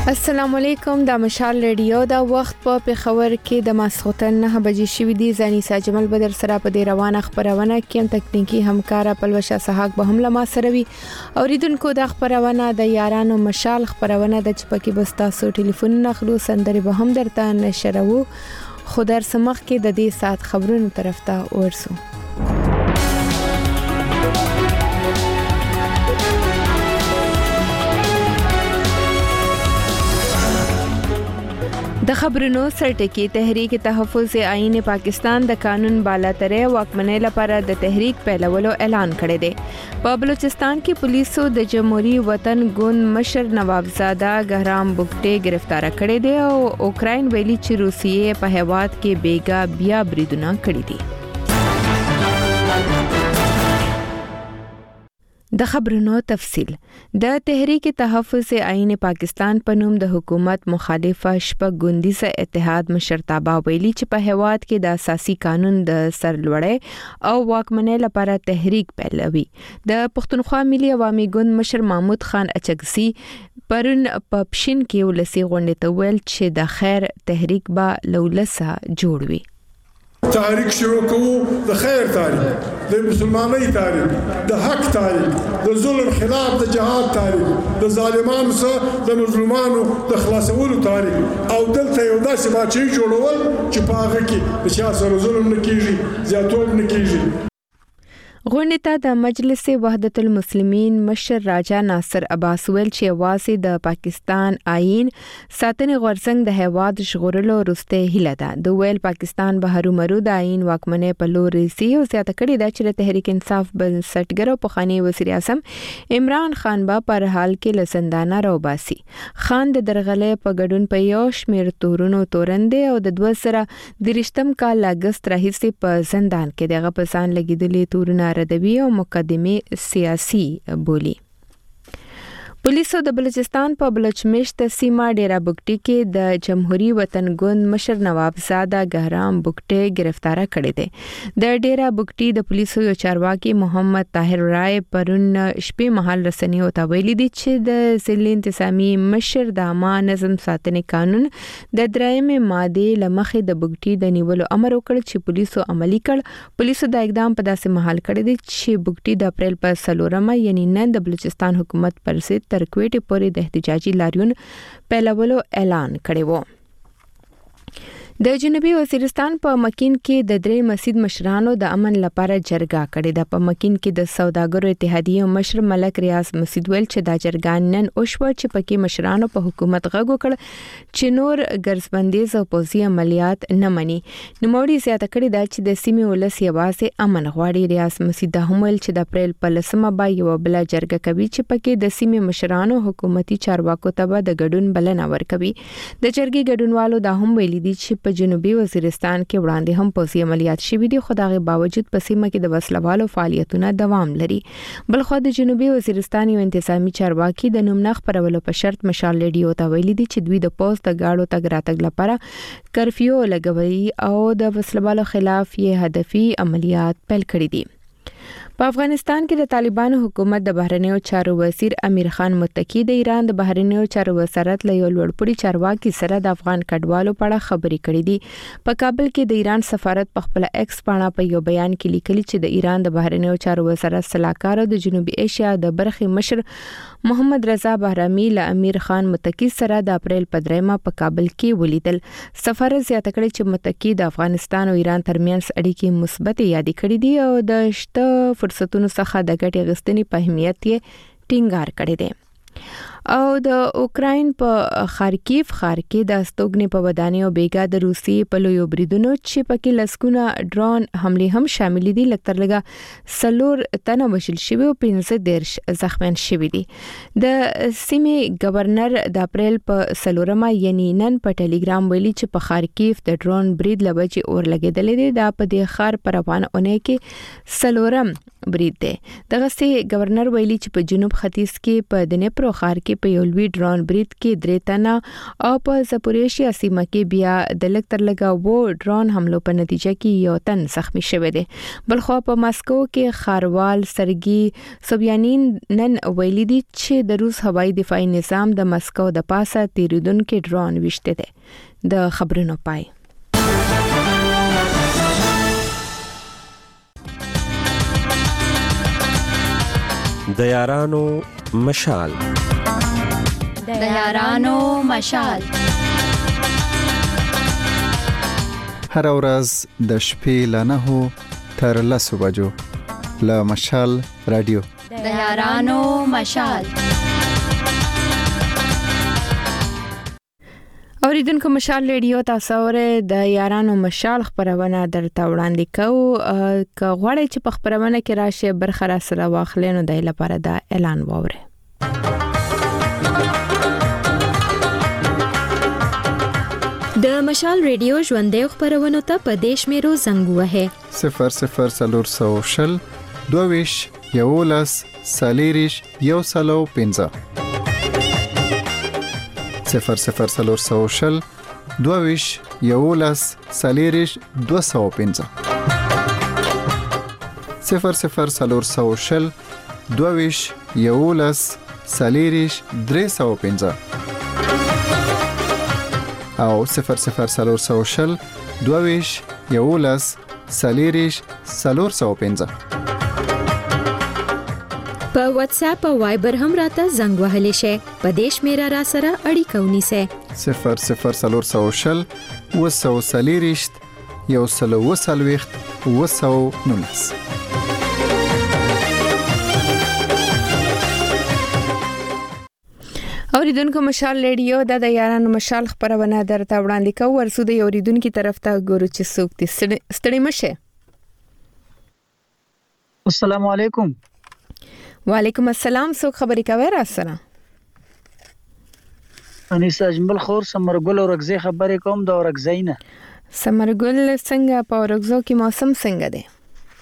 السلام علیکم د مشال ریډیو دا وخت په پیښور کې د ماسختن 9 بجې شوې دي. زنی ساجمل بدر سره په دې روانه خبرونه کې تکنیکی همکارا پلوشا سحاق به هم لما سروي اوریدونکو د خبرونه د یارانو مشال خبرونه د چپکی بستا سو ټلیفون نخلو سندري به هم درته نشرو خو در سمخ کې د دې سات خبرونو طرف ته ورسو. د خبرونو سرټکی تحریک تحفظ آئین پاکستان د قانون بالاترې واکمنۍ لپاره د تحریک پیلولو اعلان کړی دی. په بلوچستان کې پولیسو د جمهوریت وطن ګوند مشر نوابزاده ګهرام بوګټي گرفتار کړی دی او اوکراین ویلي چې روسیې په هیواد کې بیګا بیا بریدونه کړی دي. د خبرونو تفصیل. د تحریک تحفظ آئین پاکستان په نوم د حکومت مخالفه شپږ ګوندیزه اتحاد مشرتابه ویلي چې په هیواد کې د اساسي قانون د سرلوړۍ او واکمنۍ لپاره تحریک پیلوي. د پښتونخوا ملي عوامي ګوند مشر محمود خان اچکزي پرون په پښین کې ولسی غونډه ته ویل چې د خیر تحریک به لولسه جوړ وي. تحریک شروع کوو د خیر تاریخ، د مسلمانۍ تاریخ، د حق تاریخ، د ظلم خلاف د جهاد تاریخ، د ظالمانو سره د مظلومانو د خلاصولو تاریخ او دلته یو داسې باچې جوړول چې په هغه کې د چا سره ظلم نه کیږي، زیاتوب نه کیږي. غونډه ته د مجلس وحدت المسلمین مشر راجا ناصر عباس ویل چې واسی د پاکستان آئین ساتنې غورځنګ د هیواد ژغورلو وروسته هیله ده. د ویل پاکستان به هرومرو د آئین واکمنۍ په لور ریسي او زیاته کړې ده چې تحریک انصاف بنسټګر او پخوانی وزیر اعظم عمران خان به پر حال کې لسندانه راوباسي. خان د درغلې په ګډون په یو شمیر تورونو تورندې او د 2023 کال اگست راهیسې په زندان کې دغه په ځان لګیدلې تورونه ردوی او مقدمه سیاسي بولی. پولیسو د بلوچستان په بلوچمیشت سیمه ډیرا بوګټي کې د جمهوریت وطن ګوند مشر نوابزاده ګهرام بوګټي گرفتار کړی دی. د ډیرا بوګټي د پولیسو یو چارواکي محمد طاهر رای پرون شپې مهال رسنیو ته ویلي دي چې د ضلع انتظامی مشر د عامه نظم ساتنې قانون د درېمې ماده لمخې د بوګټي د نیولو امر وکړ چې پولیسو عملی کړ. پولیسو د اقدام په داسې محل کړی دی چې بوګټي د اپریل په 4 یعنی نن د بلوچستان حکومت پر ضد تر کوټې پورې د احتجاجي لاریون پیلولو اعلان کړی و. د جنوبي وزیرستان په مکین کې د درې مسجد مشرانو د امن لپاره جرګه کړې ده. په مکین کې د سوداګرو اتحادیې مشر ملک ریاض مسجد ویل چې دا جرګه نن اوشوه چې پکې مشرانو په حکومت غږ وکړ چې نور ګرځبندیز او پوځي عملیات نه مني. نوموړي زیاته کړې ده چې د سیمې ولس یوازې امن غواړي. ریاض مسجد د هم ویل چې د اپریل په 10 به یو بل جرګه کوي چې پکې د سیمې مشرانو حکومتي چارواکو ته به د ګډون بلنه ورکوي. د جرګې ګډونوالو دا هم ویلي دي چې په جنوبي وزیرستان کې وړاندې هم پوځي عملیات شوي دي خو دغه باوجود په سیمه کې د وسلوالو فعالیتونه دوام لري. بلخو د جنوبي وزیرستان یو انتظامی چارواکي د نوم نه خبرولو په شرط مشال ریډیو ته ویلي دي چې دوی د پوز د گاډو تګ راتګ لپاره کرفیو لګوي او د وسلوالو خلاف یې هدفي عملیات پیل کړي دي. په افغانستان کې د طالبانو حکومت د بهرنیو چارو وزیر امیر خان متکی د ایران د بهرنیو چارو وزارت له یو لوړپوړي چارواکي سره د افغان کډوالو په اړه خبرې کړې دي. په کابل کې د ایران سفارت په خپل ایکس پاڼه په یو بیان کې لیکلي چې د ایران د بهرنیو چارو وزارت صلاحکار د جنوبي ایشیا د برخې مشر محمد رضا بهرامي له امیر خان متکی سره د اپریل په 3 په کابل کې ولیدل. سفارت زیاته کړې چې متکی د افغانستان او ایران ترمنځ اړیکې مثبت یادې کړې دي او د شته فرصتونو څخه د ګټې غوښتنې په اهمیت یې ټینګار کړی دی. او د اوکراین په خارکیف ښار کې د استوګنې په ودانۍ او بیګا د روسي په لویو بریدونو چې پکې لسکونه ډرون حمله هم شامل دي لکتر لګه سلور تنه وشل شوی او 15 زخمیان شوی دي. د سیمې گورنر د اپریل په 4 یعنی نن په ټلګرام ویلي چې په خارکیف د ډرون برید لبچې اور لګیدلې دي. دا په دې ښار پر روانه اونۍ کې سلورم برید دی. دغه سي گورنر ویلي چې په جنوب ختیځ کې په دنپرو ښار کې چې په یو لوی ډرون برید کې 3 تنه او په زپوریشیا سیمه کې بیا د لکتر لګا ډرون حملو په نتیجه کې یو تن زخمی شوی دی. بلخو په ماسکو کې خاروال سرګي سوبیانین نن ویلي دي چې د روس هوایي دفاعي نظام د ماسکو د پاسه تیریدونکو ډرون وشته دی. د خبرونو پای. د یارانو مشال د یارانو مشال هر ورځ د شپې له 9 تر 10 بجو له مشال رادیو د یارانو مشال. اوریدونکو مشال ریډیو تاسو اوره د یارانو مشال خبرونه درته وړاندې کوو. که غواړئ چې په خبرونه کې راشي برخه را سره واخلئ نو د لپاره دا اعلان واورئ. د مشال ریډیو ژوندې خبرونه ته په دیش میرو زنګ وهه 00400 22 یولس سالیریش یو سلو 15 00400 22 یولس سالیریش 215 00400 22 یولس سالیریش 315 او 00400 22 یولس سالیریش 315 په واتس اپ او وایبر هم راته زنګ وهلی شي. په دیش میرا را سره اړیکه ونیسه 00400 وسو سالیریشت یو سلو وسلويخت وسو نونس. اوریدونکو مشال ریډیو د یارانو مشال خبرونه درته وړاندې کوو. ورسو د اوریدونکو طرف ته ګورو چې څوک دې ستړي مشه. السلام علیکم. وعلیکم السلام. څوک خبرې کوي را سره؟ انیس اجمل خور سمرګل اورګزی خبرې کوم د اورګزی نه. سمرګل څنګه په اورګزو کې موسم څنګه دی؟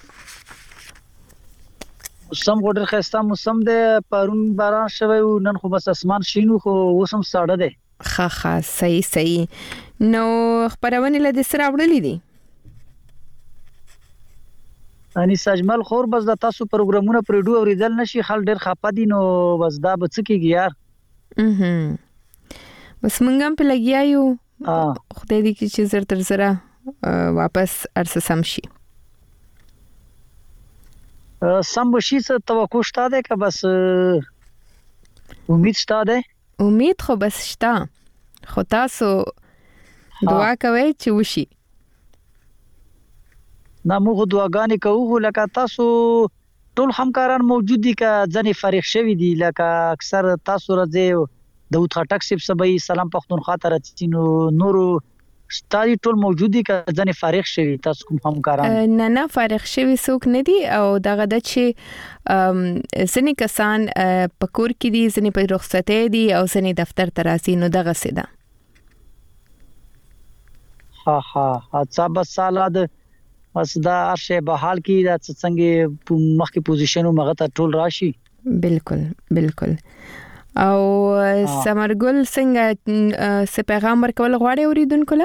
موسم ډېر ښایسته موسم دی. پرون باران شوی و نن خو بس اسمان شینو خو اوسم ساړه دی. ښه صحیح. نو خبرونه له دې سره وړلې دي؟ انیس اجمل خور بس د تاسو پروګرامونه پرېډو اوریدل نشي خل ډېر خپه دي نو بس دا به څه کیږي یار. بس مونږ هم په لګیا یو. خدای دې چې زر تر زره واپس ارسه سم شي. سم بشي څه توقع شته ده که بس امید شته ده؟ امید خو بس شته خو تاسو دعا کوئ چې وشي. نه موږ دعاګانې کوو لکه تاسو ټول همکاران موجود دي که ځنې فارغ شوي دي لکه اکثر تاسو راځي داود خټک صاحب سبای سلام پښتونخوا ته راځي نو نورو ستاسو ټول موجود دي که ځنې فارغ شوي تاسو کوم همکاران؟ نه فارغ شوي څوک نه دي او دغه د چې ځینې کسان په کور کې دي ځینې په رخصتۍ دي او ځینې دفتر ته راځي نو دغه څه ده. ها بس سالا بس دا ارشه به حال کې دا څنګه مخکې پوزیشنو مغه ته ټول راشي. بالکل. او سمرګل څنګه څه پیغام ورکول غواړي اوریدونکو له؟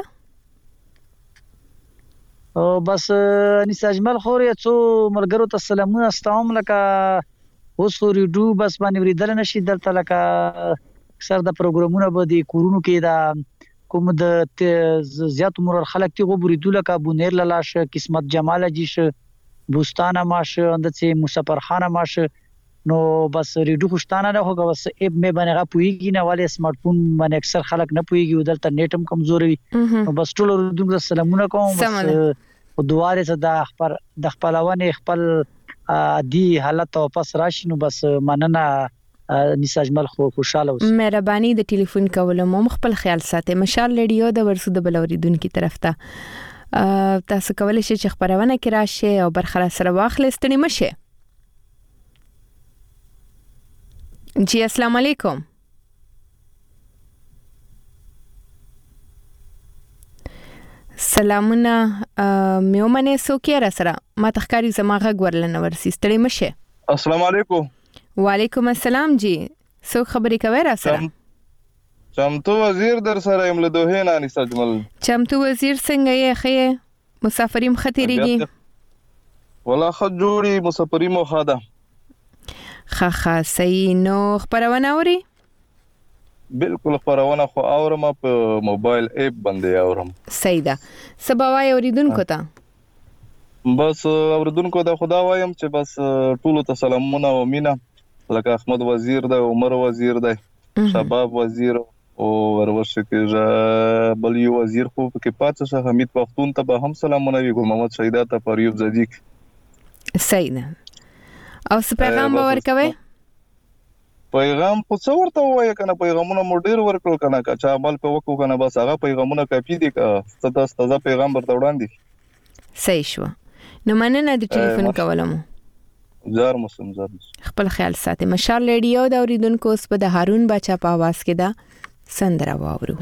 او بس انیس اجمل خور یې څو ملګرو ته سلامونه ستوم لکه اوس ریډو بس باندې ورېدل نشي درته لکه اکثر د پروګرامونه به د کورونو کې دا کوم د زیات عمر خلک تی غوړي لکه بونیر لاش قسمت جمال جیش بوستانه ماش اندڅ مسافر خانه ماش نو بس ریډو خوشتانه نه هوګه بس اپ مې باندې غوېږي نه والے سمارټ فون باندې اکثر خلک نه پويږي ودلته نیټ هم کمزور وي نو بس ټول ورته سلامونه کوم بس دواره زه د خپلونه خپل عادي حالت او پس راشي نو بس مننه انیس اجمل خوشاله اوسه. مهرباني د ټلیفون کولو مو خپل خیال ساتئ. مشال ریډیو د ورسو د بلوریدونکو طرف ته تاسو کولای شئ چې خبرونه کې راشي او برخه سره واخلئ ستنی مشه. جی السلام علیکم. سلامونه میومنه سوکیرا سره ما تخکاری زما غږ ورلنه ورسي ستړي مشه. السلام علیکم. وعلیکم السلام جی سو خبرې کوي را سره چمتو وزیر در سره یم له دوه نه انیس اجمل. چمتو وزیر څنګه یې خې مسافریم خطرېږي ولا خد جوړي مسافریم خاده خا صحیح. نو خبرونه اوري؟ بالکل خبرونه خو اورم په موبایل اپ باندې اورم. صحیح ده. سبا وای اوریدونکو ته بس اوریدونکو ته خدا وایم چې بس ټول ته سلامونه او مینا لکه احمد وزیر ده، عمر وزیر ده، شباب وزیر او ورورشه کې بل یو وزیر خو کې پاتې شه حمید پختون ته به هم سلامونه وي، ګل محمد شهیدا ته پریوب زدیک. صحیح ده. او څه پیغام باور کوي؟ پیغام خو څو ورته وایي کنه پیغامونه مو ډیر ورکړل کنه چې عمل په وکړو کنه بس هغه پیغامونه کافي دي که تاسو پیغام ورته وړاندې. صحیح شو. نو مننه د ټلیفون کولم. زار مسلم زار خپل خیال ساتي. مشال ریډیو دا اوریدونکو اوس په د هارون بچا په आवाज کې دا سندره واورو.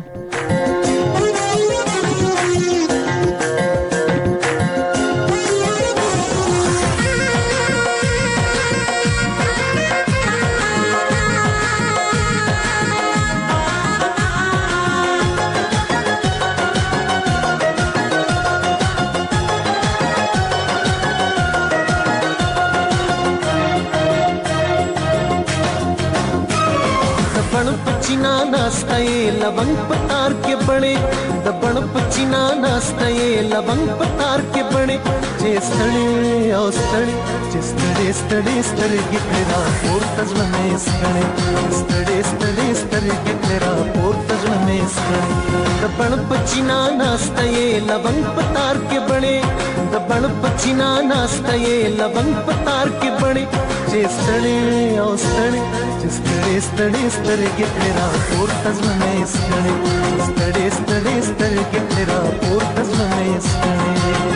पचीना नाश्ता ये लवंग पतार के बड़े दबण पचीना नाश्ता ये लवंग पतार के बड़े जे स्थळे ओ स्थळे जे स्थळे स्थळे स्थळे गितरा पोर्तज में स्थळे स्थळे स्थळे स्थळे गितरा पोर्तज में स्थळे दबण पचीना नाश्ता ये लवंग पतार के बड़े दबण पचीना नाश्ता ये लवंग पतार के बड़े जे स्थळे ओ स्थळे जे स्थळे स्थळे स्थळे गितरा पोर्तज में स्थळे स्थळे स्थळे स्थळे गितरा पोर्तज में स्थळे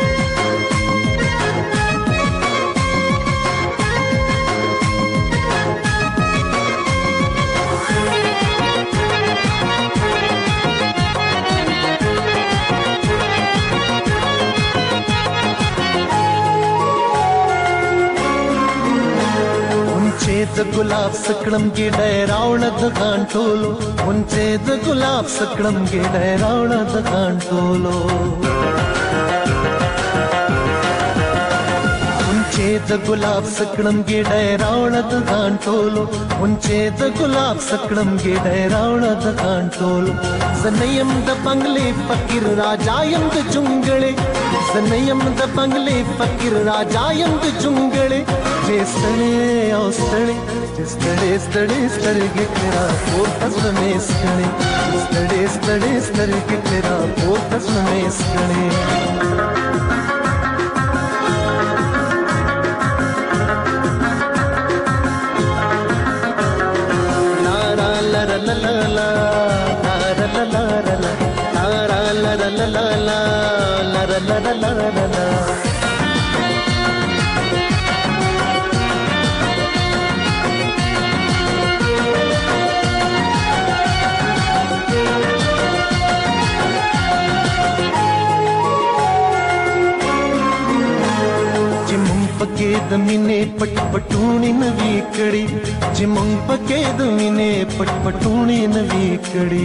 द गुलाब सकड़म गे डैरावण द कांटोलो उनचे द गुलाब सकड़म गे डैरावण द कांटोलो उनचे द गुलाब सकड़म गे डैरावण द कांटोलो उनचे द गुलाब सकड़म गे डैरावण द कांटोलो ज़नयम द बंगले फकीर राजायम द जुंगले ज़नयम द बंगले फकीर राजायम द जुंगले जे स्थळे ओ स्थळे जे स्थळे स्थळे स्थळे गितरा पोर्तज में स्थळे स्थळे स्थळे स्थळे गितरा पोर्तज में स्थळे ला ला ला ला ला ला ला ला ला ला ला ला ला ला ला ला ला ला ला पके दमिने पटपटूणी नवी कड़ी जिमंग पके दमिने पटपटूणी नवी कड़ी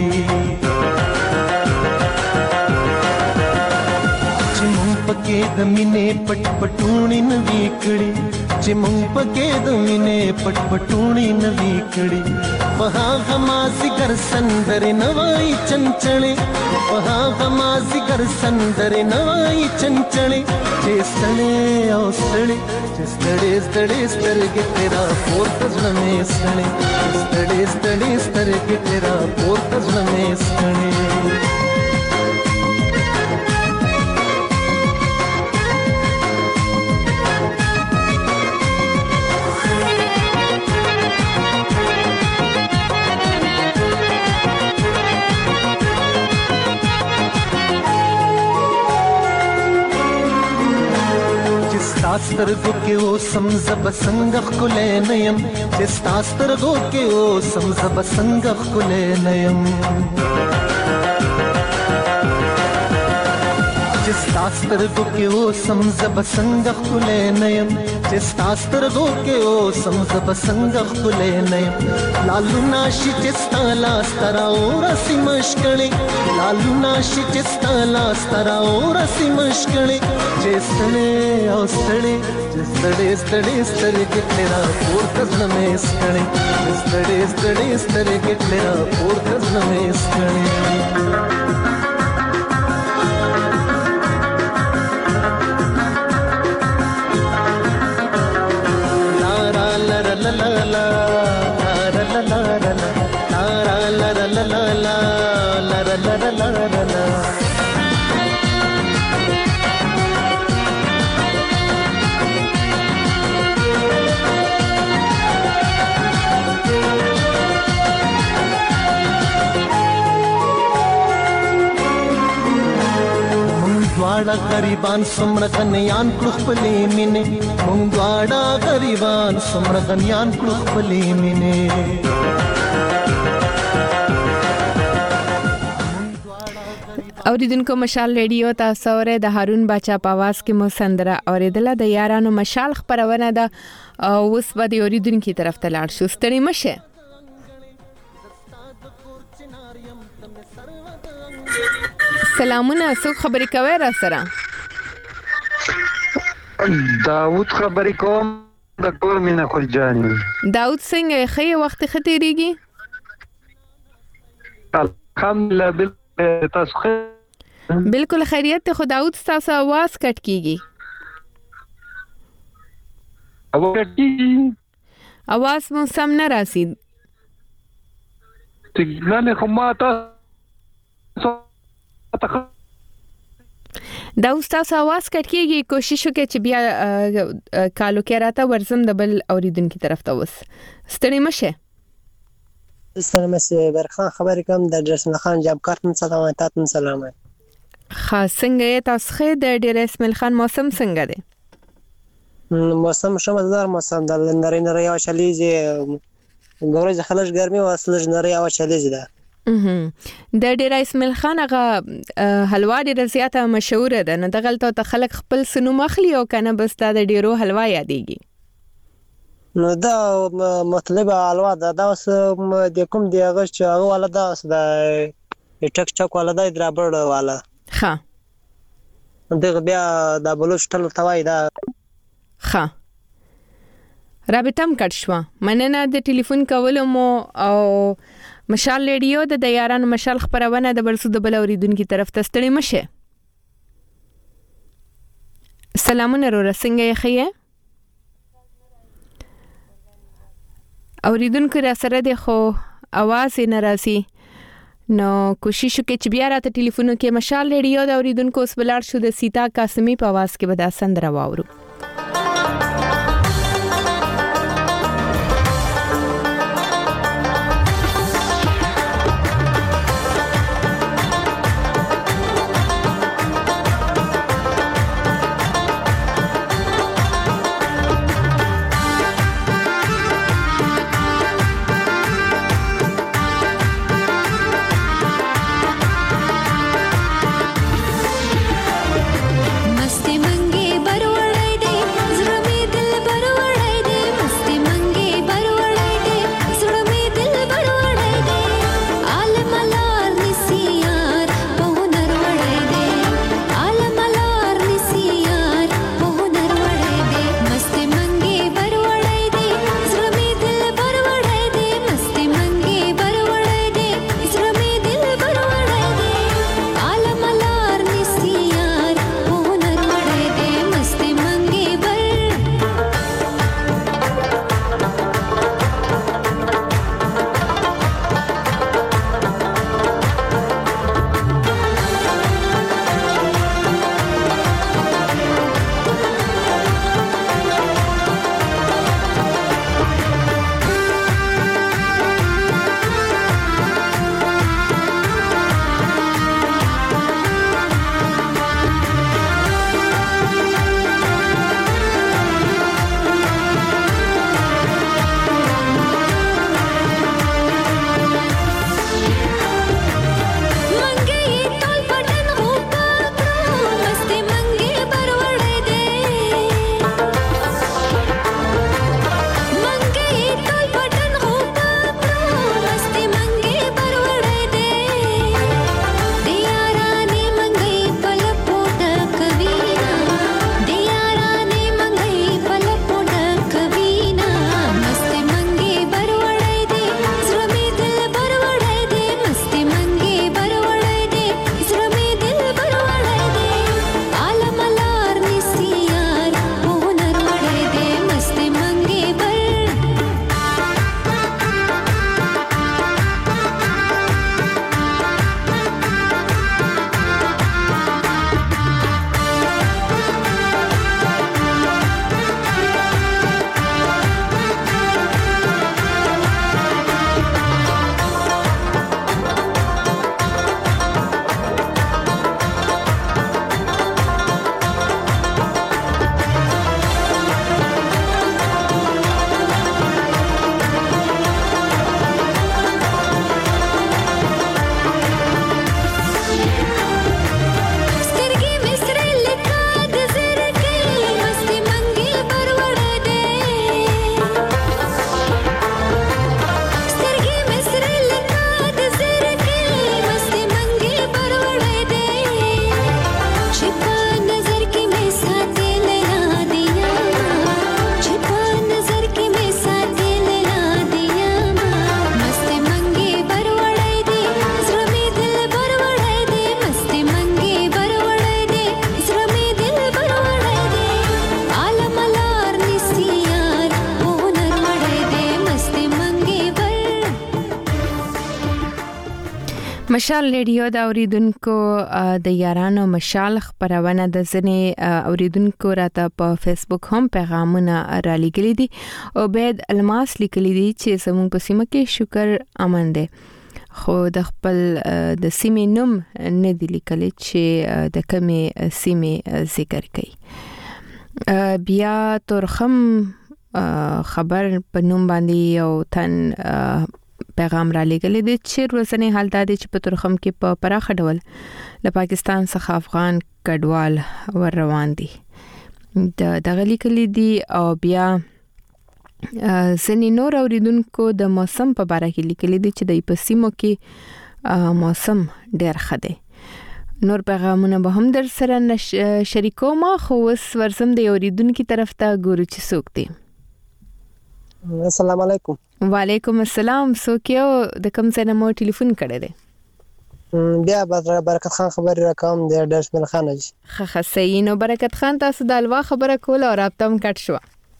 जिमंग पके दमिने पटपटूणी नवी कड़ी जिमंग पके दमिने पटपटूणी नवी कड़ी वहाँ हमासी घर संदर नवाई चंचले वहाँ हमासी घर संदर नवाई चंचले जे स्थळे ओ स्थळे जे स्थळे स्थळे स्थळे गितरा पोर्तज में स्थळे स्थळे स्थळे स्थळे गितरा पोर्तज में स्थळे स्तास्तर के ओ समझब संगख कुले नयम स्तास्तर के ओ समझब संगख कुले नयम ستاسو کې او سم زب څنګه خلې نیم چې ستاسو کې او سم زب څنګه خلې نیم لالو ناشي چې ستالا سترا اور سیمشکړې لالو ناشي چې ستالا سترا اور سیمشکړې چې ستړې او ستړې چې ستړې ستړې ستړې کې تیرا پورته زمې ستړې ستړې ستړې ستړې کې تیرا پورته زمې ستړې غریبان سمره غنیان کړو خپلې مینې مونږ دواړه غریبان سمره غنیان کړو خپلې مینې اوریدونکو مشال ریډیو تاسو اورئ د هارون باچا په आवाज کې مو سندره اوریدله د یارانو مشال خبرونه ده اوس به د اوریدونکو طرف ته لاړ شو ستړي مشه سلامونه څوک خبرې کوي را سره داوود خبرې کوم د کور مینه خل جاني داوود څنګه خې وخت ختیریږي الحمدلله تاسو بالکل خیریت ته خداوت تاسو आवाज کټ کیږي आवाज مو سم نه راځي سیګنال خو ماته دا تاسو आवाज کټ کیږي کوشش وکړئ چې بیا کالو کې راته ورزم د بل اوریدونکو طرف ته وس ستړي مشه سلام برخان خبرې کوم د جسم خان جاب کارتن سلامات سلامات خاص څنګه تاسو خې د ډیر اسماعیل خان موسم څنګه دی موسم شمدار موسم د نری نری او شلیزه ګورې خلک ګرمي او اصل نری او شلیزه ده د ډیر اسماعیل خان هغه حلوا ډیره زیاته مشهور ده نه دغلته ته خلک خپل سنو مخلي او کنه بس دا ډیرو حلوا یادېږي نو دا مطلب حلوا دا اوس د کوم دی هغه چې هغه والا دا اوس د ټک چک والا دا درابړ والا ها دغه بیا د بلوشتل توای دا ها رابطم کټ شو مننه د ټلیفون کولو مو او مشال ریډیو د یارانو مشال خبرونه د برسو د بل اوریدونکو طرف ته ستړي مشه سلامونه رو څنګه یې خې اوریدونکو را سره د خو आवाज نه راځي نو کوشش وکړئ چې بیا راته ټلیفون کې مشال ریډیو د اوریدونکو اوس بلار شو د سیتا قاسمی په आवाज کې به دا سندره واورو मस्ती मंगे बरवड़े مشال ریډیو د اوریدونکو د یارانو مشال خبرونه د ځنې اوریدونکو راته په فیسبوک هم پیغامونه را لګلي دي او بيد الماس لیکلي دي چې زموږ په سیمه کې شکر امن دي خو د خپل د سیمې نوم نه دی لیکلي چې د کومې سیمې ذکر کوي بیا ترخم خبر په نوم باندې یو تن پیغام را لګلې دي چې ورځنی حالت دي چې په ترخم کې په پراخه ډول له پاکستان څخه افغان کډوال ور روان دي د دغه لیکلي دي او بیا ځینې نور اوریدونکو د موسم په اړه کې لیکلي دي چې د پسیمو کې موسم ډېر ښه دی نور پیغامونه به هم در سره شریکوم خو اوس ورسم د اوریدونکو طرف ته ګورو چې څوک دي السلام علیکم وعلیکم السلام سوکیو د کوم ځای نه مو ټلیفون کړی دی بیا برکت خان خبر راکوم د ډشمن خان جی خه صحیح نو برکت خان تاسو د الوا خبره کوله او رابطه هم کټ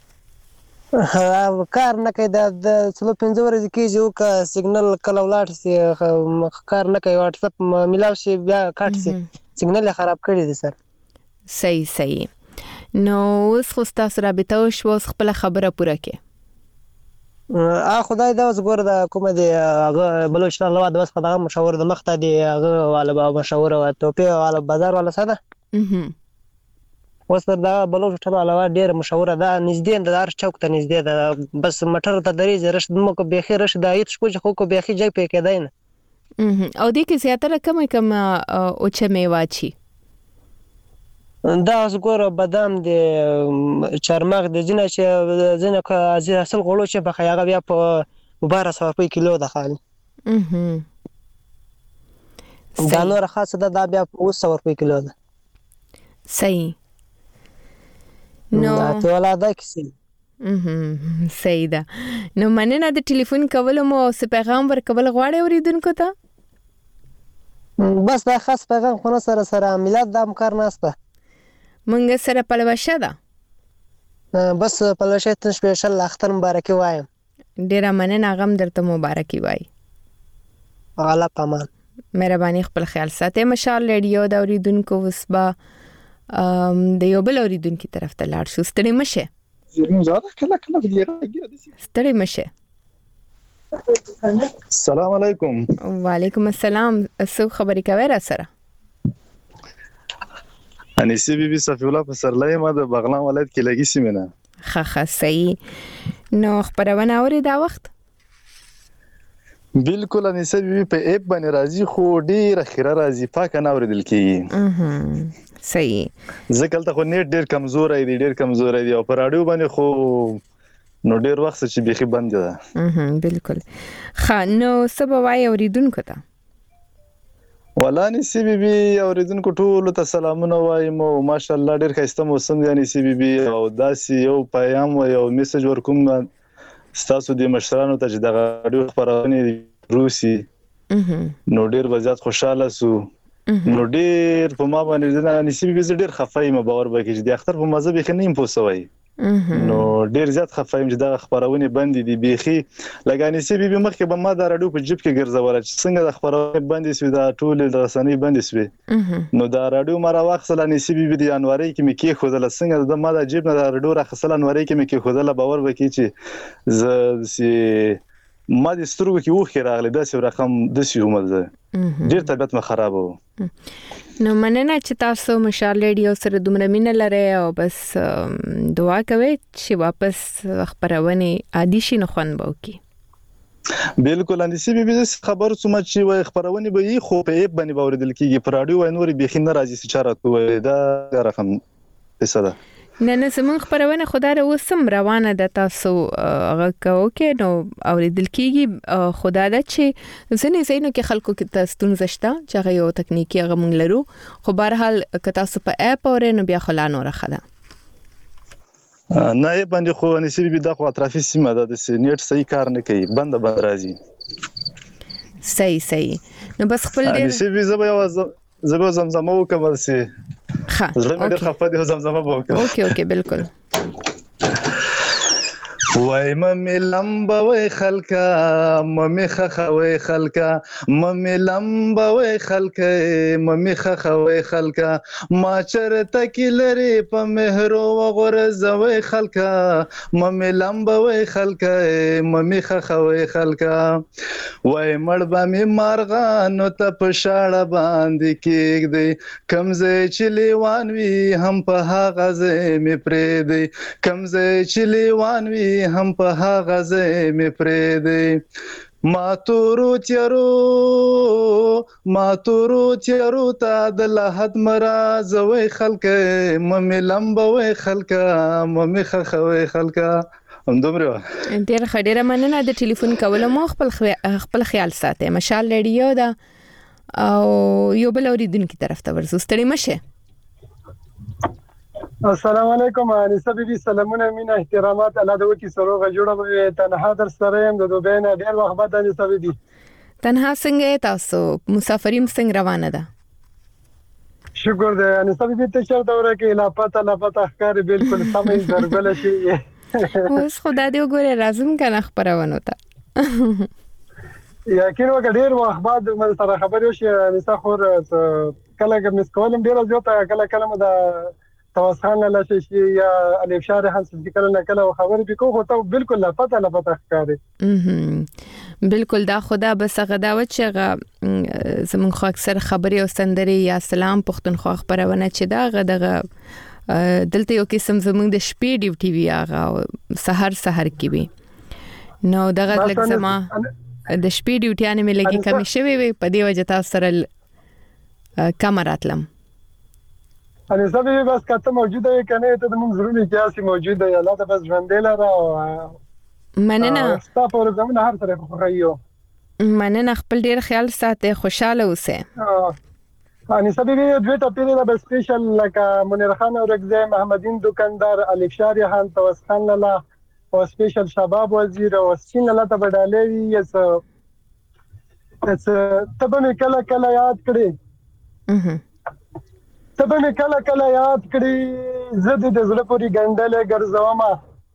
شو کار نه کوي د 15 ورځې کېږي او کا سیګنل کله ولاړ سي کار نه کوي واتس اپ ملاو شي بیا کټ سي سیګنل خراب کړی دی سر صحیح نو اوس خو تاسو رابطه شو خپل خبره پوره کړئ خدای دا اوس ګور د کومه دی هغه بلوچستان لوا د وسخه د مشاور د مخته دی هغه والا مشاور او توپی والا بازار والا ساده اوس دا بلوچستان علاوه ډیر مشاور ده نږدې د دار چوک ته نږدې ده بس مټر ته درې رشد مو کو بخیر رشد ایت شپو خو کو بخي جګ پې کېداین او دې کې زیاتره کم او چې میواچی دا اوس ګور بادام دی چارمغ دی ځنه چې ځنه کا اصل غلو چې په خیاغه بیا په 1200 روپۍ کیلو ده خالي دا نور خاصه ده دا بیا 200 روپۍ کیلو ده صحیح نو ته ولا دا کیسه صحیح ده نو مننه د ټلیفون کول مو څه پیغام ورکول غواړي اوریدونکو ته بس دا خاص پیغام خو سره ملت د امکار نهسته منګه سره پلوشه ده بس پلوشه ته سپیشل اختر مبارکي وایم ډیره مننه غم درته مبارکي وای الله پامان مهرباني خپل خیال ساتئ مشال ریډیو د اوریدونکو وسبا د یو بل اوریدونکو طرف ته لاړ شو ستړي مشه ستړي مشه السلام علیکم وعلیکم السلام څو خبرې کوي را سره انیسی بی بی صفی الله پسرلی ما د بغلان ولایت کې لګی سیمه خه صحیح نو خبرونه اوري دا وخت بالکل انیسی بی بی په اپ باندې راځي خو ډیر خیره راځي پاک نه اوریدل کیږي صحیح ځکه ته خو نیټ ډیر کمزور دی او پر اډیو باندې خو نو ډیر وخت چې بيخي بند ده بالکل خا نو سبا وای اوریدونکو ته ولانی سی بی بی اوریدونکو ټول ته سلامونه وایم او ماشاءالله ډیر ښایسته موسم دی سی بی بی او داسې یو پیغام او یو میسج ورکوم تاسو د مشرانو ته چې د غاډیو خبرونه روسي نو ډیر وزات خوشاله سو نو ډیر په ما باندې سی بی بی ډیر خفایم باور وکړي چې د اختر په مزه به خنیم پوسوي نو ډیر زیات خفایم چې د خبرونه بند دي بيخي لګانی سی بی بی مخکې به ما د راډیو په جيب کې ګرځول چې څنګه د خبرونه بند شي د ټول د رسنۍ بند شي نو د راډیو مره واخصل ان سی بی بی د انواري کې مې کې خودل څنګه د ما د جيب نه د راډیو راخصل انواري کې مې کې خودل باور وکړي چې ما د سترګو کې وخی راغلی داسې رقم داسې ومزه ډیر طبيعت مې خراب و نو مننه چې تاسو مشال ریډیو سره دومره مینه لرئ او بس دعا کوئ چې واپس خبرونه عادي شي نه خوان بوکي بالکل اندې سی بي بي خبر څومره چې وای خبرونه به یې خو په ایپ باندې باوریدل کیږي پر رادیو وای نور به خنه راځي چې چارات کوي دا رقم څه ده نه سمون خبرونه خدای اوسم روانه ده تاسو هغه کوکه نو اوریدل کیږي خدای دا چې ځنې زینو کې خلکو کې تاسو زشتا چې هغه یو تکنیکی هغه مونږ لرو خو بهر حال که تاسو په اپ اورئ نو بیا خلانو راخله نه باندې خو نسی بي دا خو اطرافي سیمه ده د نیټ صحیح کار نه کوي بند راځي صحیح نو بس خپل دې نسی بي زبا زمزمه وکم سي ها زړه مې ډېر خفه دي زمزمه وکم اوکې بالکل وای مې لمبوي خلکا مې خخوي خلکا مې لمبوي خلکا مې خخوي خلکا ما چرته کلري په مهرو وغورځوي خلکا مې لمبوي خلکا مې خخوي خلکا وای مړبا مې مارغانو ته په شاړه باندې کېږدي کمزه چې لیوان وي هم په هغه ځای مې پرې دی کمزه چې لیوان وي هم په هغه ځای مې پرې دی ما تورو تیارو ته د لحد مرازوي خلکا مې لمبوي خلکا مې خخوي خلکا همدومره ډېر ډېره مننه د ټلیفون کولو مو خپل خیال ساتئ مشال ریډیو دا او یو بل اوریدونکو طرف ته ورسو ستړي مشه السلام علیکم انیسه بیبي سلامونه مینا احترامات الله د وکی سروغه جوړه تنها در سره يم د دوبه نه ډیر وخت بعد انیسه بیبي تنها څنګه تاسو مسافریم څنګه روانه ده شکر ده انیسه بیبي ته چرته ورکه لا پته ښکار بالکل سمې دربل شي اوس خدای دې وګوره لازم کنه خبرونه ته یقین وکړ ډیر وخت بعد مې سره خبرې وشي انیسه خور کله چې مس کولم ډیر زیاته کله مې د توسخان لا شي یا الف شارح چې کله کله خبرې بکو خو ته بالکل لا پته ښکاري بالکل دا خدا بس غداوت چې زمون خو اکثر خبري او سندري یا سلام پښتونخوا خبرونه چې دا غدغه دلته یو قسم زمون د شپې ډیوټي وی هغه سحر کې وی نو دغه لکه زما د شپې ډیوټیانه مې لګي کمی شوي وي په دی وجه تاسو سره کمراتلم اني سبي بس کته موجوده وي کنه ته د موږ ضروري کیاسي موجوده یا الله ته بس ژوندې لاره مننه تاسو پروګرام هر طرف خوایو مننه خپل ډیر خیال ساتي خوشاله اوسه اني سبي دوی ته پیله د سپیشل لکه منیر خان او رگزه محمدین دکاندار الف شاری خان توسخان لاله او سپیشل شباب وزیر او سین لاله ته بدالوي یس ته به کله یاد کړی تبه مې کله یاد کړی زه د زړه پوری ګندلې ګرځومه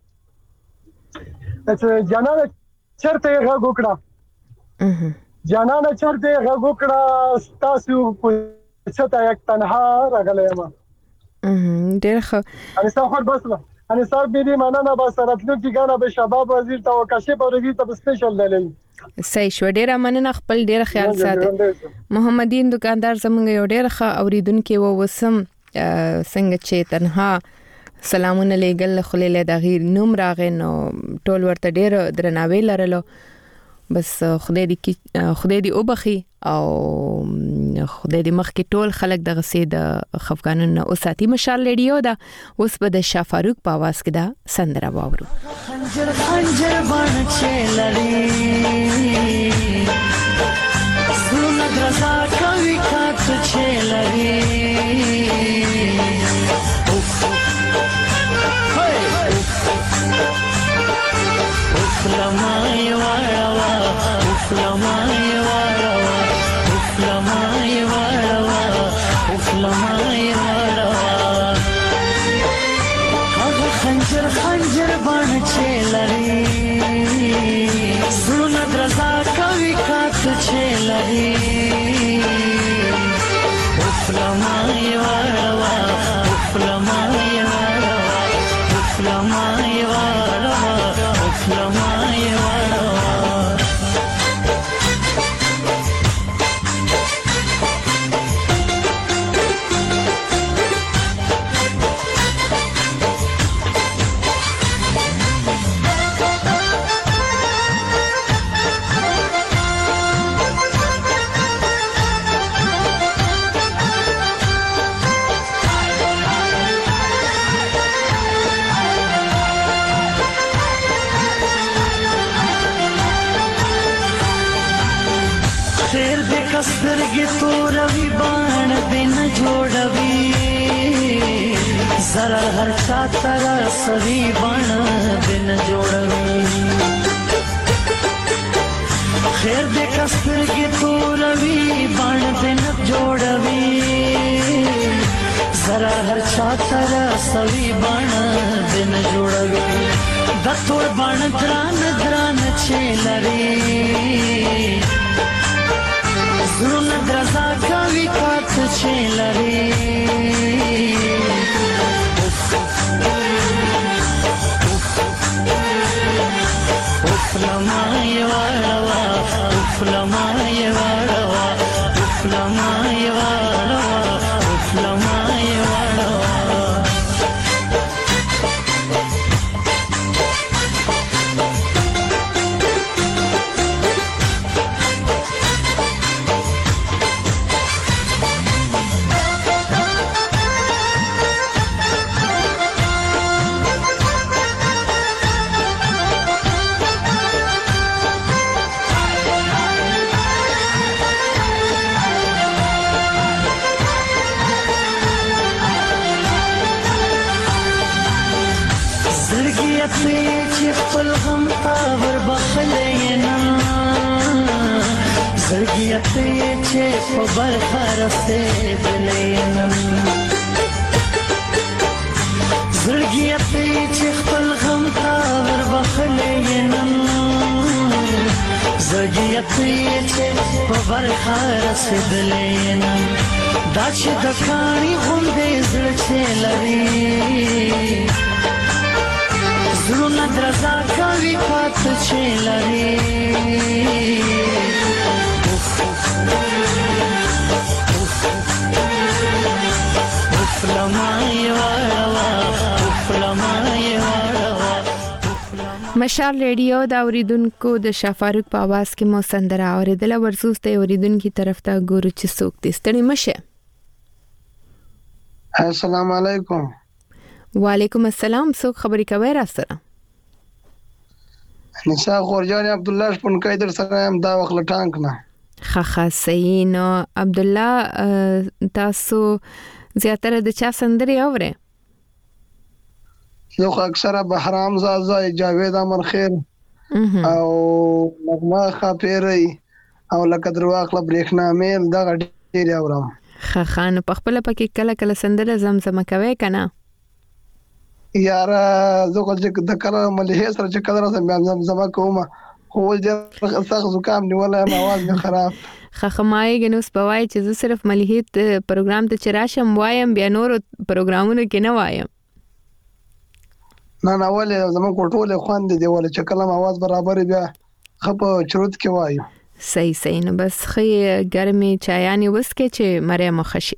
چې جانانه چرته غږ وکړه جانانه چرته غږ وکړه تاسو په چته یک تنها راغلم ډېر ښه اني صاحب بس اني صاحب دې مننه بس راتلو کې غاڼه به شباب وزیر ته وکاشي په ورګي ته سپیشل دلل صحیح شو ډیر مننه خپل ډیر خیال ساتي محمدین دکاندار زمونږ یو ډیر ښه اوریدونکو وسم څنګه چې تنها سلامونه لګل خلیل د غیر نوم راغې نو ټول ورته ډیر درناوی لرلو بس خدای دې وبخي او خدای دې مخکې ټول خلک د غسې د خفقانون او ساتي مشال ریډیو دا اوس په د شاه فاروق په आवाज کې دا سندره واورو خنجر بان چلري سونه درزا کوي کات چلري لمای واروا لمای واروا لمای واروا لمای واروا هغه خنجر بان چلري زړه درزا کوي کات چلري لمای واروا لمای واروا لمای واروا لمای واروا سترګې تورې بان دین جوړوي زرا هر چا تر سوي بان دین جوړوي خیر دې سترګې تورې بان دین جوړوي زرا هر چا تر سوي بان دین جوړوي د تور باندې دران چلري زړه درزا کوي کات چلري افلمای وړوا افلمای وړوا افلمای وړوا افلمای وړوا خپل غم پاور بخلینا زړګیت چې په برخه رسېدلینا زړګیت چې خپل غم پاور بخلینا زړګیت چې په برخه رسېدلینا دا چې د کاڼي غوندې زړه چې لري زړه درزا کوي پات چلري افلمای وړوا افلمای وړوا مشال ریډیو دا اوریدونکو د شفاروق په आवाज کې مو سندره اوریدله ورسوسته اوریدونکو طرف ته ګورو چې څوک دې ستړي مشه. السلام علیکم. وعلیکم السلام. څوک خبرې کوي را سره؟ نساء خورجان عبد الله شپونکای در سره هم دا وخت لټانک نه. خخه صحیح. نو عبد الله تاسو زیاتره د چا سندري اورئ؟ زه اکثره بهرام زازا جاوید امر خیر او نغمه خاپيري او لکه درواخله برېښنا میل دا ډېر اورم. خخان په خپل پکې کله کله سندره زمزمه کوي کنه؟ یار زه د کله ملي سره چې کله زمزمه کوم خو دې څنګه زکام نیولای ما आवाज نه خراب. خخمای غنوس پوای چې زه صرف مليحت پروګرام ته چراشم وایم بیا نور پروګرامونو کې نه وایم. نه ولې زموږ کوټوله خوند دی ولې چې کله आवाज برابر بیا خپ چروت کې وایو. صحیح نو بس خې ګرمي چایانی وسکه چې مریم خشي.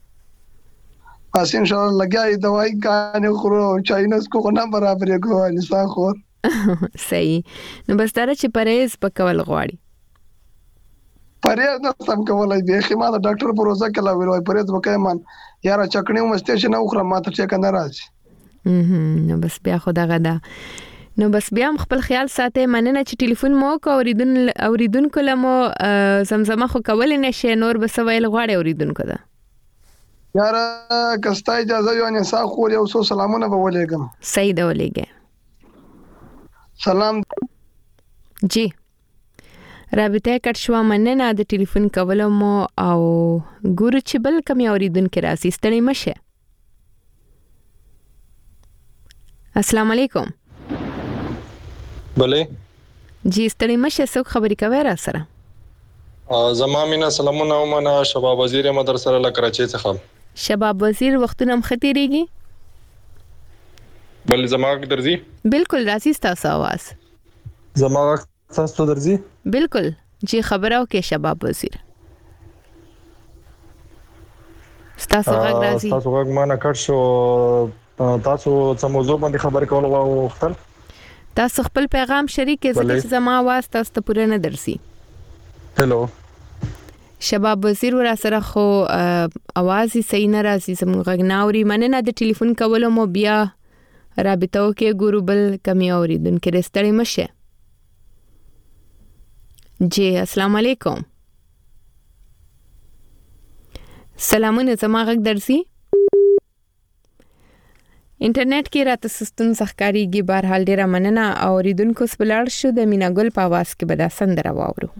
پس ان شاء الله لګای دوايي کانه خورو چاینس کو نه برابر کوه نساء خور. صحیح. نو بس تر چې پرهیز پکول غواړي. پرهیز نه سم کولای به خې ما د ډاکټر پروزه کلا ویلوي پرهیز وکای من یاره چکنی مستې چې نه خورم ماته چې کنه راځي. نو بس بیا خدا غدا. نو بس بیا خپل خیال ساته مننه چې ټلیفون مو کو اوریدونکو لمو زمزمه خو کول نشي نور بس ویل غواړي اوریدونکو دا. یاره کستا اجازه یو نه سا خو یو سو سلامونه به ولېګم. صحیح ده ولېګه. سلام جی رابطه کټ شو مننه د ټلیفون کول مو او ګورو چې بل کم اوریدونکو راځي ستړي مشه. السلام علیکم. بله جی ستړي مشه څوک خبرې کوي را سره؟ زما مینا سلامونه ومنه شباب وزیر مدرسه له کراچۍ څخه. شباب وزیر وختونه مختيريږي؟ بل زما درځي؟ بالکل راځي تاسو आवाज. زما تاسو درځي؟ بالکل جی خبرو کې شباب وزیر. تاسو غږ راځي. تاسو غږ ما نه کړ شو. تاسو څه موضوع باندې خبرې کول غواړئ؟ تاسو خپل پیغام شریک کړئ چې زما आवाज تاسو ته پوره نه درسي. هلو شباب وزیر ور سره خو आवाज یې صحیح نه راځي زموږ غږ ناوري مننه د ټلیفون کولو مو بیا رابطه وکي ګورو بل کمی اوریدونکو رستړی مشه. جی السلام علیکم. سلامونه زما غږ درسي؟ انټرنیټ کې راته سستون ځخکاریږي بهرحال ډیره مننه اوریدونکو سپلړ شو د مینا ګل په आवाज کې به دا سندره واورو.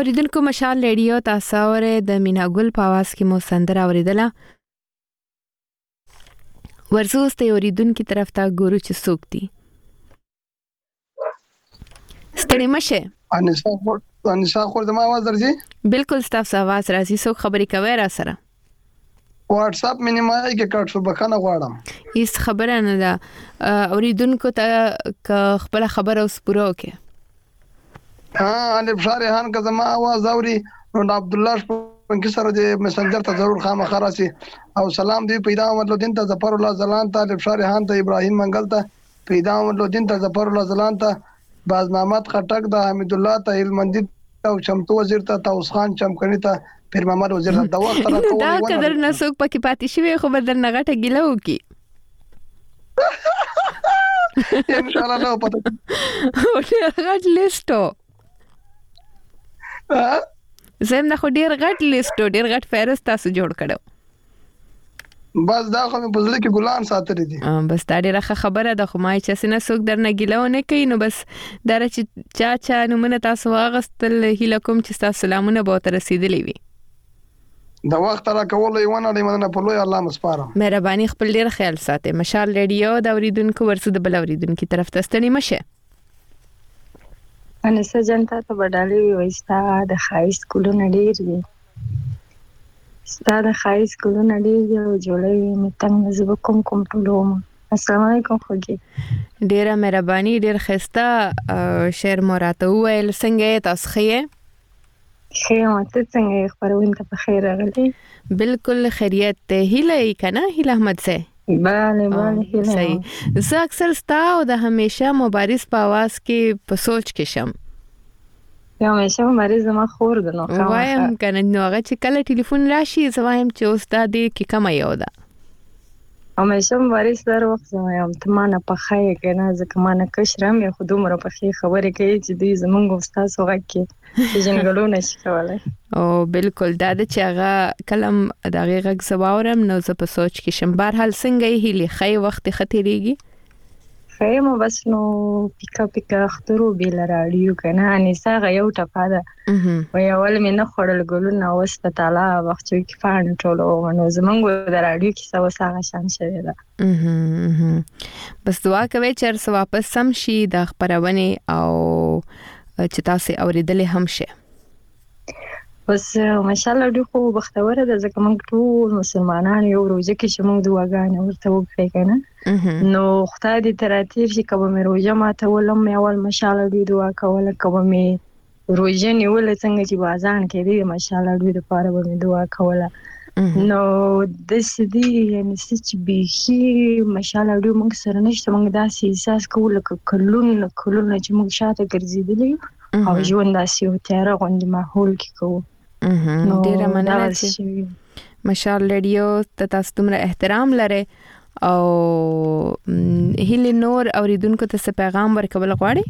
اوریدونکو مشال ریډیو تاسو اوره د مینا ګل په आवाज کې مو سندره اوریدله. ورزوس ته اوریدونکو طرف ته ګورو چې څوک دي. ستړي مشه انسا خور د ما आवाज درځي؟ بالکل تاسو आवाज راځي. څوک خبرې کوي را سره؟ واتس اپ مې نیمه کې کټ شو بخنه غواړم. هیڅ خبره نه ده. اوریدونکو ته خپل خبره اوس پوره وکړه. الف شارحان که زما आवाज اوري نو عبد الله شپنکی سره د میسنجر ته ضرور خامخا راسي او سلام دی پیدا مطلب دین ته ظفر الله زلان ته الف شارحان ته ابراهیم منګل ته پیدا مطلب دین ته ظفر الله زلان ته باز محمد خټک د حمید الله ته هلمندی او چمتو وزیر ته توس خان چمکنی ته پیر محمد وزیر ته د وخت را کوي. دا قدر نسوک پکې پاتې شوی خو بدل نغټه ګیلو کی ان شاء الله نو پته غټ لیستو زم نه خو ډیر غټ لیستو ډیر غټ فهرست تاسو جوړ کړو. بس دا خو په ځل کې ګلان ساتري دي. بس دا ډیره خبره ده خو ما چې سینه څوک درنه ګیلو نه کوي نو بس دا چې چا نو من تاسو واغستل هیله کوم چې تاسو سلامونه به تر رسیدلی وي. دا وخت را کول یو نه لمنه په لوی الله مسپارم. مهرباني خپل ډیر خیال ساتئ. مشال ریډیو دا اوریدونکو ورسو د بل اوریدونکو طرف ته ستنی مشه. انسه جنتا ته بدالي وستا د خای سکولونه ډیر دي. ستا د خای سکولونه ډیر دي او جوړې متنګ زب کوم ټولوم. السلام علیکم خوږی. ډیره مهرباني ډیر خسته شعر مراته ویل څنګه تاسو خې؟ خیر ته څنګه خبرونه ته په خیر راغلی؟ بالکل خیریت ته هیله کنه هیله احمد سے. بله هیله. صحیح. زه اکثر ستا او د همیشه مبارز په आवाज کې په سوچ کې شم. یا همیشه مبارز ما خور د نو وایم کنه نو هغه چې کله ټلیفون راشي زوایم چې استاد کې کم یو ده. همیشه مبارز در وخت زوایم ته ما نه پخای کنه ځکه ما نه کشرم یا خود عمر په خبرې کوي چې دوی زمونږ استاد سوغه کې جنګلو نشي کولای. او بالکل دا چې هغه کلم دغه غږ زواورم نو زه په سوچ کې شم. بهر حال څنګه هیلي خی وخت ختیریږي؟ خیم بس نو پیکا اخترو بیل راډیو کنه انیسا غيو ټپا ده و یول مې نه خړل ګلونه وسته تعالی وخت کې فان ټولو نو زمونږ د راډیو کې سوا ساغه شان شوی ده. بس دعا کوي چې واپس سم شي د خبرونه او چې تاسو اوریدلې هم شي. بس ماشاءالله ډېر خو بختوره ده ځکه موږ ټول مسلمانان یو روزه کې چې موږ دعاګانې ورته وکړو کنه نو خدای دې تراتیر چې کوم مې روزه ماته ولم مې اول ماشاءالله دې دعا کوله کوم مې روزه نیول څنګه چې بازان کې دې ماشاءالله دې لپاره مې دعا کوله نو د سدي یعنی چې به ماشاءالله دې موږ سره نشته موږ داسې احساس کوو لکه کلونه چې موږ شاته ګرځېدلې او ژوند داسې یو تیاره غوندې ماحول کې کوو. ډیره مننه چې مشال ریډیو ته تاسو دومره احترام لرئ او هیله نور اوریدونکو ته څه پیغام ورکول غواړئ؟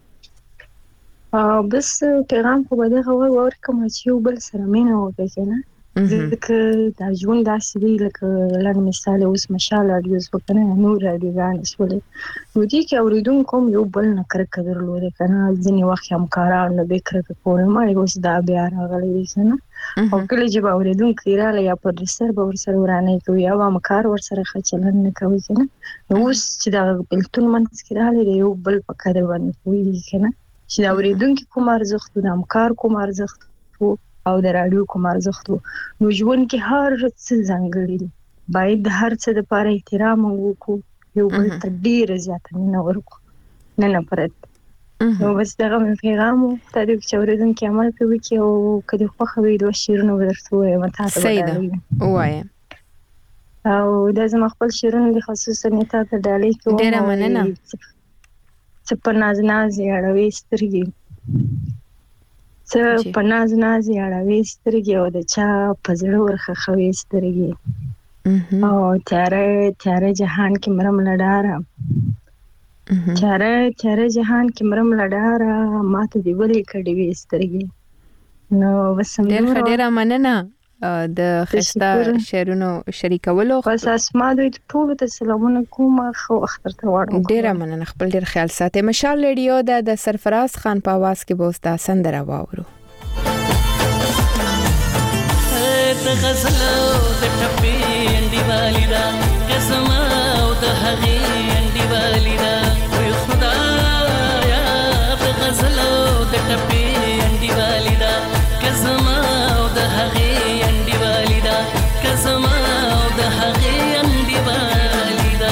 بس پیغام خو به دغه ورکوم چې یو بل سره مینه وکړو کنه ځکه دا ژوند داسې دی لکه لږ مثال اوس مشال ریډیو وکنه نور ریډیوګان سولې نو دې کې اوریدونکو یو بل نه کرکه درلود کنه ځینې وخت هم کاران نه به کرکه کول ما اوس دا بیا راغلی دی کنه او کله چې به اوریدونکو رااله یا پروډوسر به ورسره ورانه کوي یا هم کار ورسره خچلن نه کوي کنه نو اوس چې دا بلتون منځ کې رااله یو بل په کار باندې کوي کنه چې اوریدونکو کوم ارزښت د همکار کوم ارزښت او د راډیو کوم ارزښت نو ژوند کې هر څه ځانګړي دي باید هر څه د لپاره احترام وکړو یو بل ته ډیر زیات نه ورکو نه پرد نو بس دغه پیغام ته د چوریدونکو عمل کوي چې او کله خو خوي د شیرونو ورته وي مته سیده وایم او د زما خپل شیرونو د خصوصا نتا ته ډالې کوم ډیر مننه چې په ناز اړوي سترګي څه په ناز اړوي سترګي او د چا په زړه ورخه خوي سترګي او تیاره جهان کې مرم لډاره تیاره جهان کې مرم لډاره ماته دی ولې کړي وي سترګي نو وسم ډېر مننه د خسته شعرونو شریکولو بس اسما دوی ټول ته سلامونه کوم خو اختر ته وړم ډېر مننه خپل ډېر خیال ساتئ. مشال ریډیو د سرفراز خان په आवाज کې بوستا سندره واورو. د غزل د ټپې انډیوالي دا کزما او د هغې انډیوالي دا وي خدایا د غزل د ټپې انډیوالي دا کزما او د هغې انډیوالي دا کزما او د هغې انډیوالي دا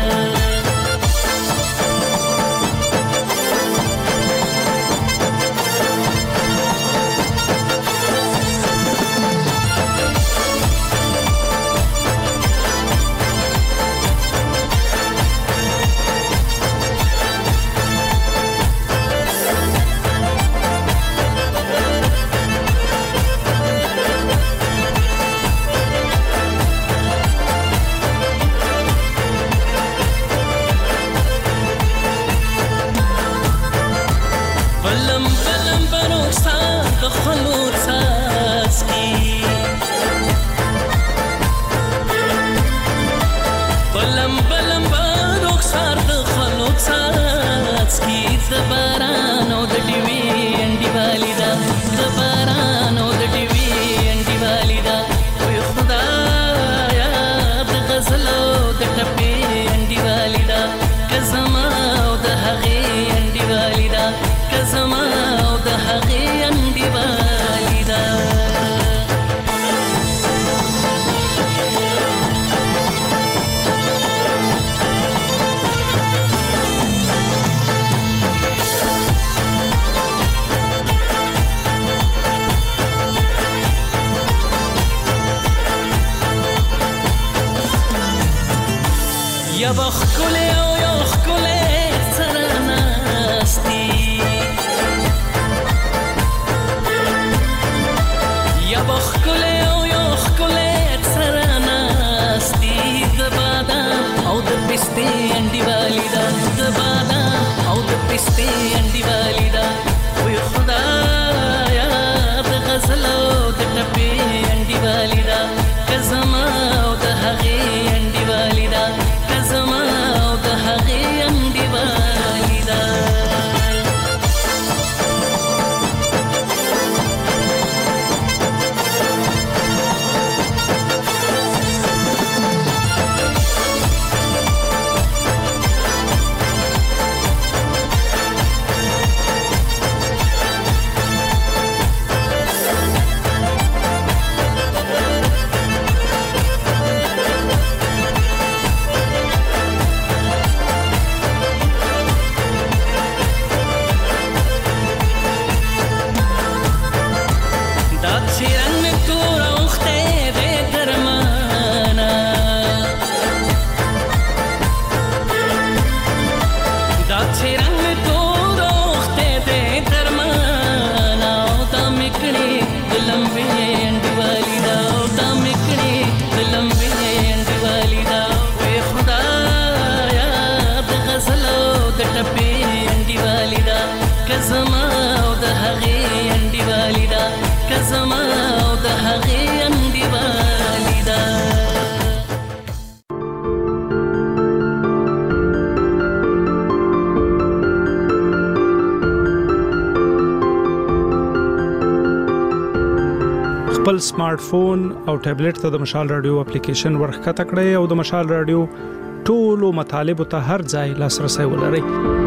خپل سمارټ فون او ټابلیټ ته د مشال رادیو اپلیکیشن ورخکته کړئ او د مشال رادیو ټولو مطالبه ته هر ځای لاسرسي ولرئ.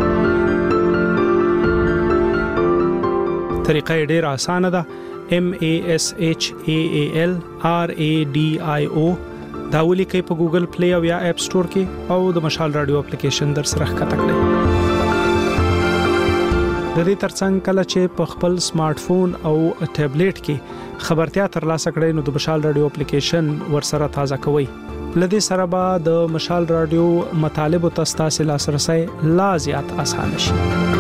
طریقه ډیره اسانه ده. MASHAALRADIO دا ولیکئ په ګوګل پلی او یا اپ سٹور کې او د مشال رادیو اپلیکیشن در سره ښکته کړئ. د دې ترڅنګ کله چې په خپل سمارټ فون او ټابلیټ کې خبرتیا ترلاسه کړئ نو د مشال رادیو اپلیکیشن ورسره تازه کوئ. لدې سره به د مشال رادیو مطالب او تاسو لاسرسي لا زیات آسان شي.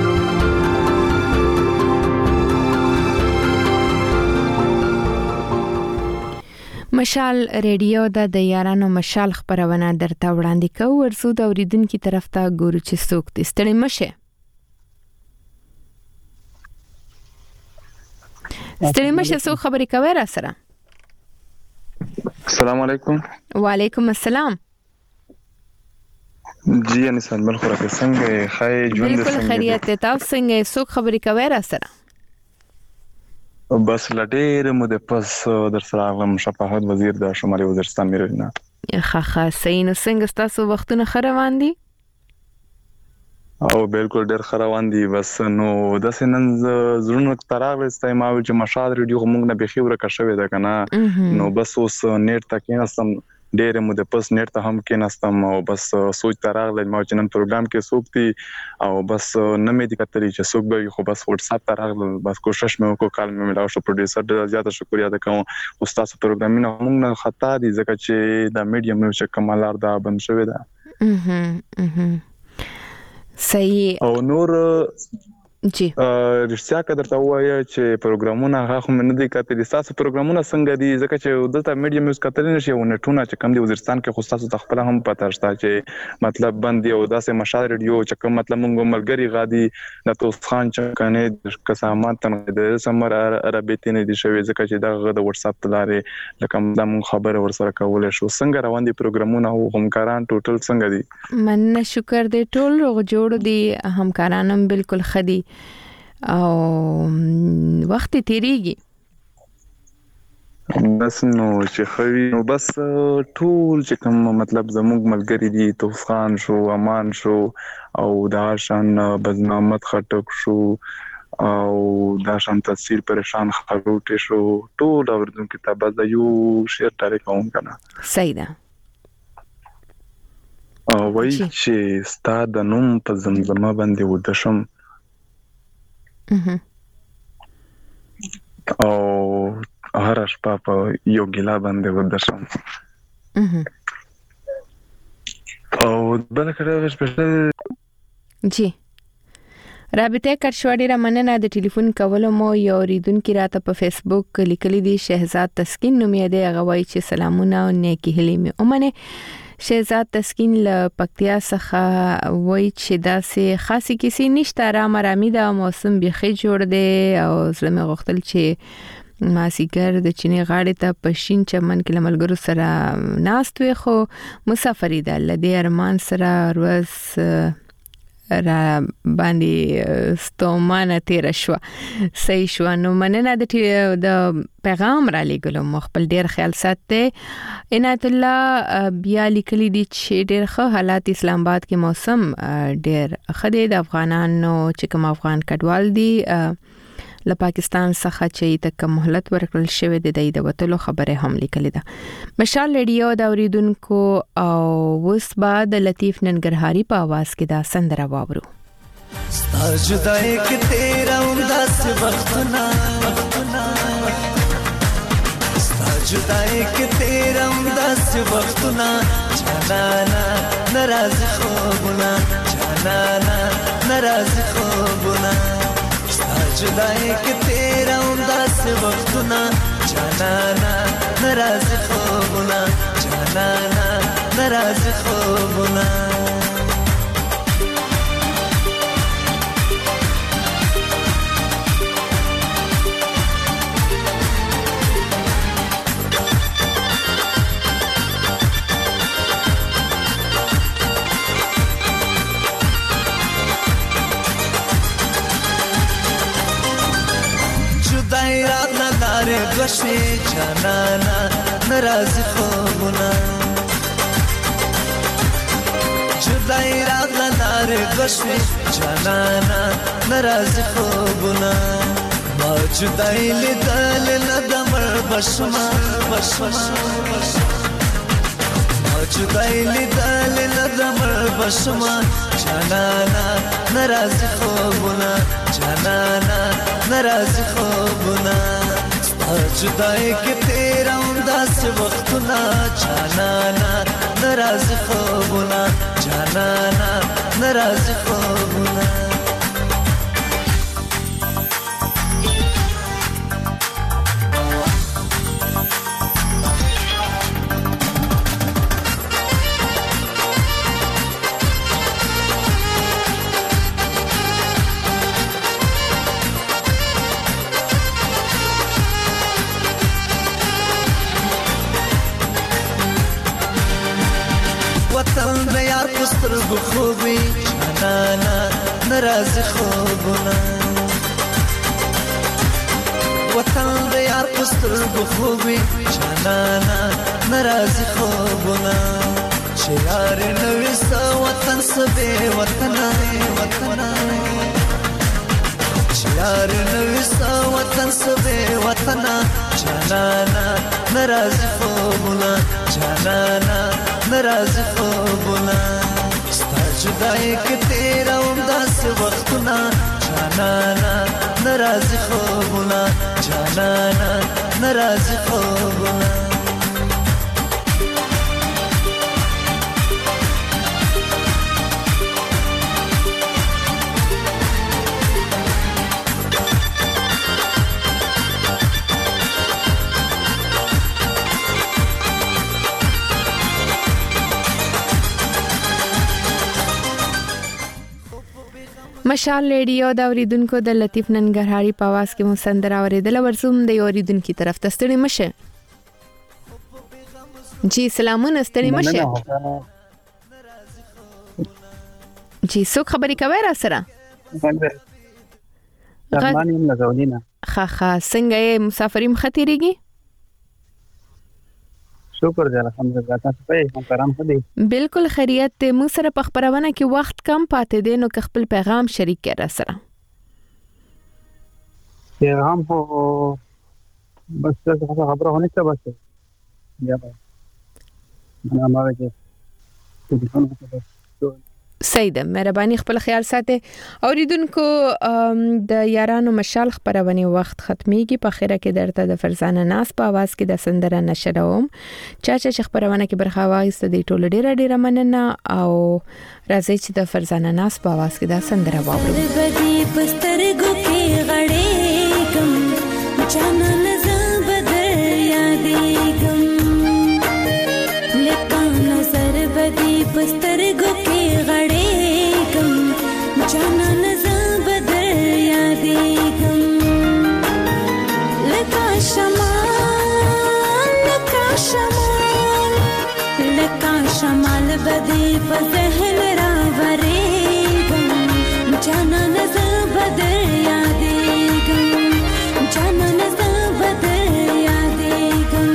مشال ریډیو د یارانو مشال خبرونه درته وړاندې کوي. ورسو د اوریدونکو طرف ته ګورو چې څوک دې ستړي مشه. ستړي مشه څو خبرې کوي را سره. السلام علیکم. وعلیکم السلام. جی انسان بل خو راته څنګه خای ژوند څنګه بالکل خیریت ته. تاسو څنګه څو خبرې کوي را سره. بس لډېر مو د پس در سره غلم شفاعت وزیر د شمالي وزیرستان میرنا خاخه سین څنګه تاسو وختونه خروان دي او بالکل ډېر خروان دي بس نو د سنن زړونو تراغ استعمال چې مشال ریډیو موږ نه بخي ورکه شوې ده کنه نو بس اوس نیټ تک نستم ډېر مو د پس نیټ ته هم کې نستم او بس سوچ تراغ ما چې نن پروګرام کې سوکتي او بس نه مې د کتري چې سوک به خو بس واتس اپ تراغ بس کوشش مې وکړ کال مې ملاو شو پروډوسر ډېر زیات شکریا ده کوم استاد پروګرام نه موږ نه خطا دي ځکه چې د میډیم نو چې کمالار دا بند شوې ده صحیح او نور جی رښتیا کدر ته وایي چې پروګرامونه هغه هم نه دي کتلي تاسو پروګرامونه څنګه دي ځکه چې دلته میډیم یوز کتل نشي او نټونه چې کم دي وزیرستان کې خو تاسو خپل هم پته شته چې مطلب بندي او داسې مشال ریډیو چې کوم مطلب موږ ملګری غادي د توس خان چې کنه قسمات تنه سمر عربیت نه دي شوی ځکه چې دا د واتس اپ تلاره لکه دا موږ خبره ورسره کولای شو څنګه روان دي پروګرامونه او همکاران ټوټل څنګه دي من شکر دې ټول جوړ دي همکارانم بالکل خدي او وخت تیریږي بس نو چې خوي نو بس ټول چې کوم مطلب زموږ ملګری دي توفان شو امان شو او دا شان بزنامت خټک شو او دا شان تفسیر پریشان خروټ شو ټول اوردون کتاب د یو شیر تاریخ کوم کنه صحیح ده او وای چې ستاد نوم په زمزمه باندې ودشم او هر شپه په یو ګلا باندې ودشم او بل کړه سپیشل جی رابطه کښوړی را مننه د ټلیفون کولو مو یو ریدونکو راته په فیسبوک لیکلي دي شهزاد تسکین نومې دی غوای چې سلامونه او نیکی هلي می اومنه شهزاد تسکین ل پکتیا څخه وای چې داسې خاصی کسی نشته را مرامي دا موسم بيخي جوړ دی او زلمه غختل چې ماسیګر د چینی غاړې ته پښین چمن کې لملګرو سره ناست وي خو مسافری ده لدی ارمان سره روز را باندې ستومانه تیر شو صحیح شو نو مننه د پیغام را لګلو مخبل ډیر خیال ساتي عنایت الله بیا لیکلی دي چې ډیر ښه حالات اسلام آباد کې موسم ډیر خدای د افغانانو چې کوم افغان کډوال دي له پاکستان څخه چې تک مهلت ورکړل شوې د وټلو خبره هم لیکلې ده مشال ریډیو د اوریدونکو او وس بعد لطیف ننګرهاري په आवाज کې دا سندره واورو ستا جدای کې تیرا انداز وختنا ستا جدای کې تیرا انداز وختنا جانانا ناراض خوبنا جانانا ناراض خوبنا جدائی کے تیرا انداز وقتنا جانانا ناراض خوبنا جانانا ناراض خوبنا دوشی جانانا ناراض خوبنا جدائی رات لار دوشی جانانا ناراض خوبنا ما جدائی لیدل ندمر بشما ما جدائی لیدل ندمر بشما جانانا ناراض خوبنا جانانا ناراض خوبنا جدائی کے تیرا انداز وقتنا جانانا ناراض خوبنا جانانا ناراض خوبنا خوبی جانانا ناراض خوبنا وطن یار پستر بخوبي جانانا ناراضي خوبنا چې یار نوې ستا وطن سبه وطن چې یار نوې ستا وطن سبه وطن جانانا ناراضي خوبنا جانانا ناراضي خوبنا ستا جدای کې تیرا ومداس وختونه جانانا ناراضي خوبنا جانانا ناراضي خوبنا مشال ریډیو دا اوریدونکو د لطیف ننګرهاري په आवाज کې مو سندره اوریدل ورزوم د اوریدونکو طرف ته ستړي مشه جی سلامونه ستړي مشه جی څوک خبرې کوي را سره درمانیم لګولینه خا څنګه یې مسافریم خطرېږي شکر دې الحمدلله تاسو په محترم خدي بالکل خیریت ته مو سره په خبرونه کې وخت کم پاتې دي نو خپل پیغام شریک کړه سره پیغام هو بس څه خبره هونه څه بس بیا انا ما وجه ټلیفون وکړ صحیح ده مهرباني خپل خیال ساته اوریدونکو د یارانو مشال خبرونه وخت ختميږي په خیره کې درته د فرزانه ناس په आवाज کې د سندره نشروم چا خبرونه کې برخه واغسته د ټوله ډیره مننه او راځي چې د فرزانه ناس په आवाज کې د سندره واورو بدی پسترګو کې غړې کم جانان زبدر یادې کم لکه نظر بدی پسترګو کې غړې کم جانان زبدر یادې کم لکه شمال بدی په ذهن راورې کم جانان زبدر یادې کم جانان زبدر یادې کم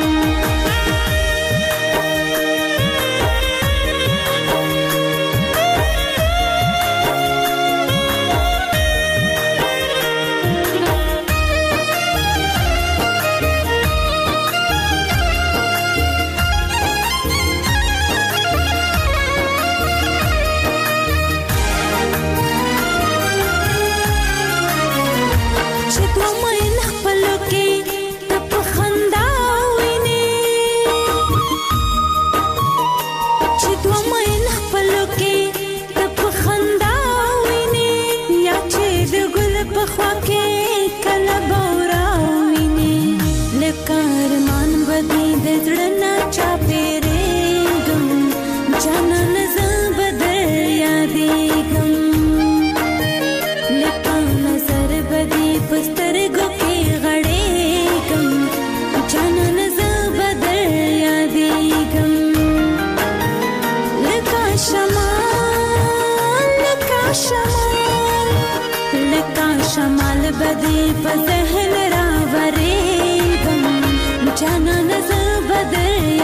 شمال بدی په ذهن راورې کم جانان زبدر